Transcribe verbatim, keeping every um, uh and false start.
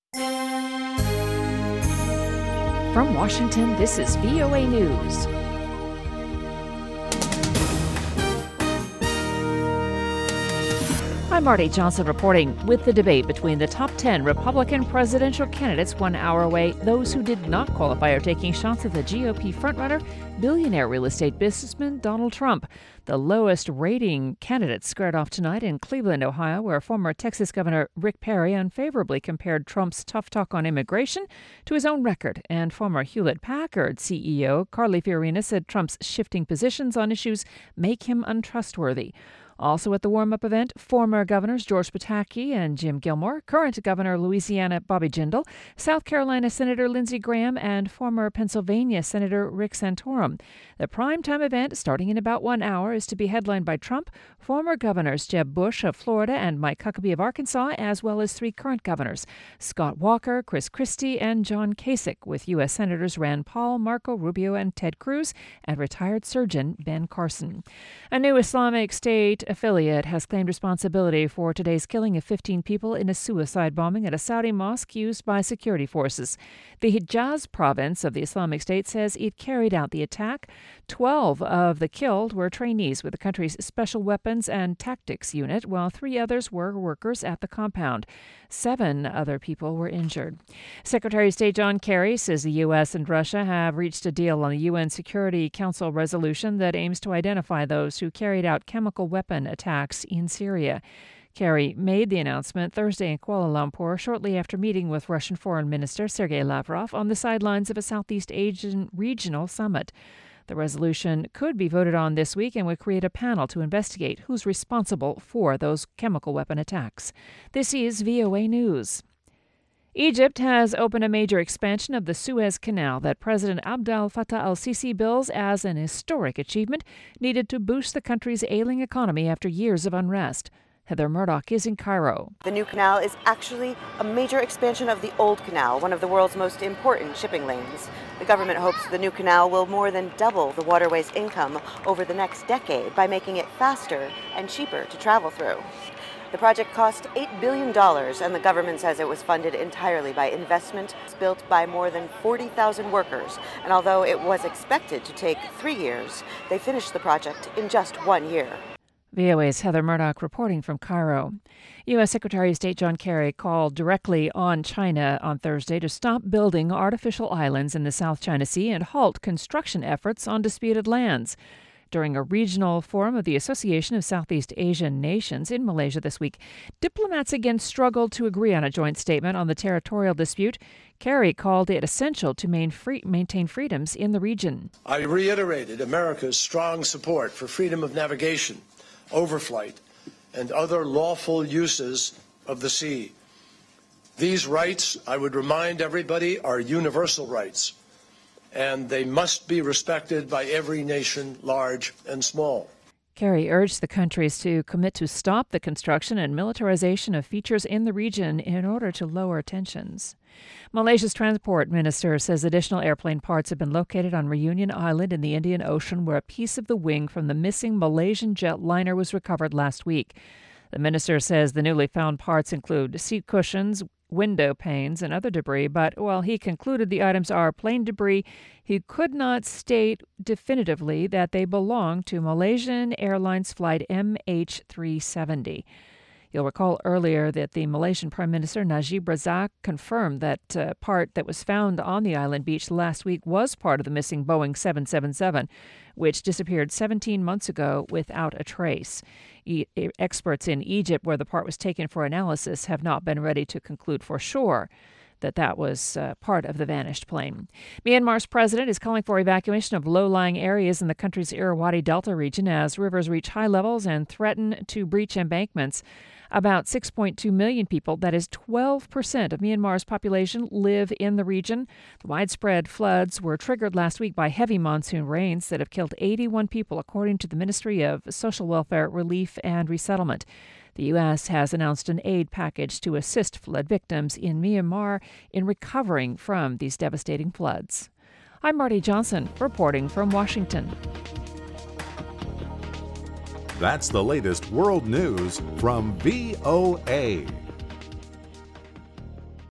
From Washington, this is V O A News. I'm Marty Johnson reporting. With the debate between the top ten Republican presidential candidates one hour away, those who did not qualify are taking shots at the G O P frontrunner, billionaire real estate businessman Donald Trump. The lowest rating candidate squared off tonight in Cleveland, Ohio, where former Texas Governor Rick Perry unfavorably compared Trump's tough talk on immigration to his own record, and former Hewlett-Packard C E O Carly Fiorina said Trump's shifting positions on issues make him untrustworthy. Also at the warm-up event, former governors George Pataki and Jim Gilmore, current Governor of Louisiana Bobby Jindal, South Carolina Senator Lindsey Graham, and former Pennsylvania Senator Rick Santorum. The primetime event, starting in about one hour, is to be headlined by Trump, former governors Jeb Bush of Florida and Mike Huckabee of Arkansas, as well as three current governors, Scott Walker, Chris Christie, and John Kasich, with U S Senators Rand Paul, Marco Rubio, and Ted Cruz, and retired surgeon Ben Carson. A new Islamic State affiliate has claimed responsibility for today's killing of fifteen people in a suicide bombing at a Saudi mosque used by security forces. The Hijaz province of the Islamic State says it carried out the attack. Twelve of the killed were trainees with the country's Special Weapons and Tactics Unit, while three others were workers at the compound. Seven other people were injured. Secretary of State John Kerry says the U S and Russia have reached a deal on a U N Security Council resolution that aims to identify those who carried out chemical weapon attacks in Syria. Kerry made the announcement Thursday in Kuala Lumpur shortly after meeting with Russian Foreign Minister Sergei Lavrov on the sidelines of a Southeast Asian regional summit. The resolution could be voted on this week and would create a panel to investigate who's responsible for those chemical weapon attacks. This is V O A News. Egypt has opened a major expansion of the Suez Canal that President Abdel Fattah al-Sisi bills as an historic achievement needed to boost the country's ailing economy after years of unrest. Heather Murdoch is in Cairo. The new canal is actually a major expansion of the old canal, one of the world's most important shipping lanes. The government hopes the new canal will more than double the waterway's income over the next decade by making it faster and cheaper to travel through. The project cost eight billion dollars, and the government says it was funded entirely by investment built by more than forty thousand workers. And although it was expected to take three years, they finished the project in just one year. V O A's Heather Murdoch reporting from Cairo. U S Secretary of State John Kerry called directly on China on Thursday to stop building artificial islands in the South China Sea and halt construction efforts on disputed lands. During a regional forum of the Association of Southeast Asian Nations in Malaysia this week, diplomats again struggled to agree on a joint statement on the territorial dispute. Kerry called it essential to main free, maintain freedoms in the region. I reiterated America's strong support for freedom of navigation, overflight, and other lawful uses of the sea. These rights, I would remind everybody, are universal rights, and they must be respected by every nation, large and small. Kerry urged the countries to commit to stop the construction and militarization of features in the region in order to lower tensions. Malaysia's transport minister says additional airplane parts have been located on Reunion Island in the Indian Ocean, where a piece of the wing from the missing Malaysian jetliner was recovered last week. The minister says the newly found parts include seat cushions, window panes, and other debris, but while he concluded the items are plane debris, he could not state definitively that they belong to Malaysian Airlines flight M H three seventy. You'll recall earlier that the Malaysian Prime Minister Najib Razak confirmed that uh, part that was found on the island beach last week was part of the missing Boeing seven seventy-seven, which disappeared seventeen months ago without a trace. E- experts in Egypt, where the part was taken for analysis, have not been ready to conclude for sure that that was uh, part of the vanished plane. Myanmar's president is calling for evacuation of low-lying areas in the country's Irrawaddy Delta region as rivers reach high levels and threaten to breach embankments. About six point two million people, that is twelve percent of Myanmar's population, live in the region. The widespread floods were triggered last week by heavy monsoon rains that have killed eighty-one people, according to the Ministry of Social Welfare, Relief and Resettlement. The U S has announced an aid package to assist flood victims in Myanmar in recovering from these devastating floods. I'm Marty Johnson, reporting from Washington. That's the latest world news from V O A.